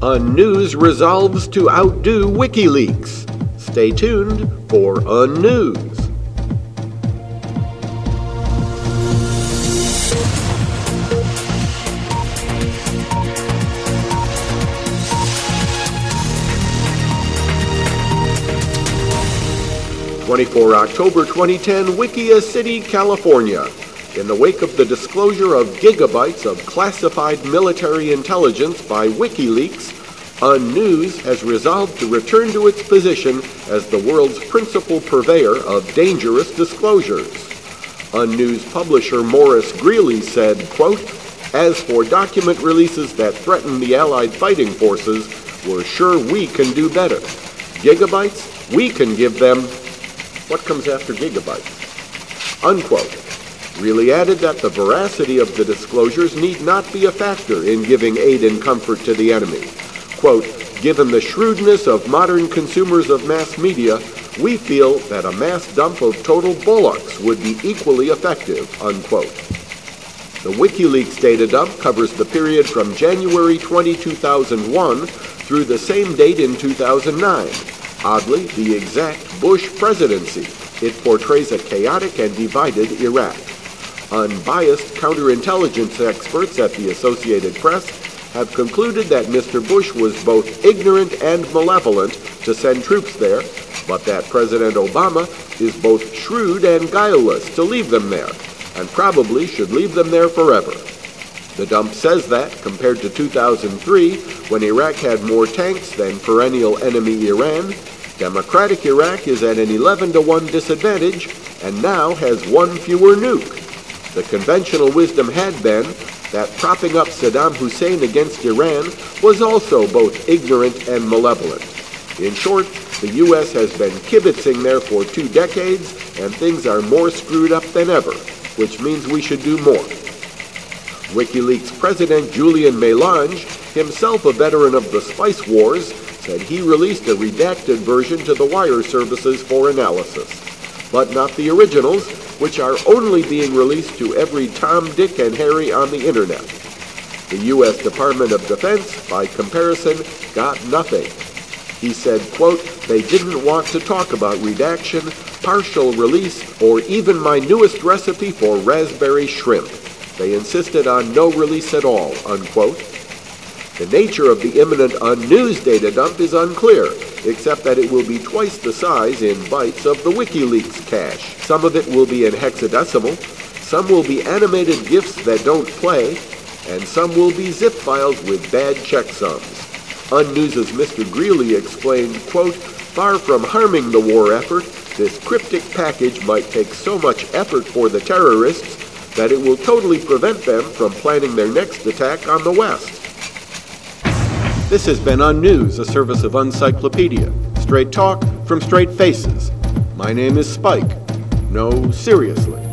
Unnews resolves to outdo WikiLeaks. Stay tuned for Unnews. October 2010, Wikia City, California. In the wake of the disclosure of gigabytes of classified military intelligence by WikiLeaks, Unnews has resolved to return to its position as the world's principal purveyor of dangerous disclosures. Unnews publisher Maurice Greeley said, quote, "As for document releases that threaten the Allied fighting forces, we're sure we can do better. Gigabytes? We can give them..." What comes after gigabytes? Unquote. Greeley added that the veracity of the disclosures need not be a factor in giving aid and comfort to the enemy. Quote, "Given the shrewdness of modern consumers of mass media, we feel that a mass dump of total bullocks would be equally effective," unquote. The WikiLeaks data dump covers the period from January 20, 2001 through the same date in 2009. Oddly, the exact Bush presidency. It portrays a chaotic and divided Iraq. Unbiased counterintelligence experts at the Associated Press have concluded that Mr. Bush was both ignorant and malevolent to send troops there, but that President Obama is both shrewd and guileless to leave them there, and probably should leave them there forever. The dump says that, compared to 2003, when Iraq had more tanks than perennial enemy Iran, Democratic Iraq is at an 11-to-1 disadvantage and now has one fewer nuke. The conventional wisdom had been that propping up Saddam Hussein against Iran was also both ignorant and malevolent. In short, the U.S. has been kibitzing there for 2 decades, and things are more screwed up than ever, which means we should do more. WikiLeaks President Julian Mélange, himself a veteran of the Spice Wars, said he released a redacted version to the wire services for analysis, but not the originals, which are only being released to every Tom, Dick, and Harry on the internet. The U.S. Department of Defense, by comparison, got nothing. He said, quote, "They didn't want to talk about redaction, partial release, or even my newest recipe for raspberry shrimp. They insisted on no release at all," unquote. The nature of the imminent Unnews data dump is unclear, except that it will be twice the size in bytes of the WikiLeaks cache. Some of it will be in hexadecimal, some will be animated GIFs that don't play, and some will be zip files with bad checksums. Unnews' Mr. Greeley explained, quote, "Far from harming the war effort, this cryptic package might take so much effort for the terrorists that it will totally prevent them from planning their next attack on the West." This has been Unnews, a service of Uncyclopedia. Straight talk from straight faces. My name is Spike. No, seriously.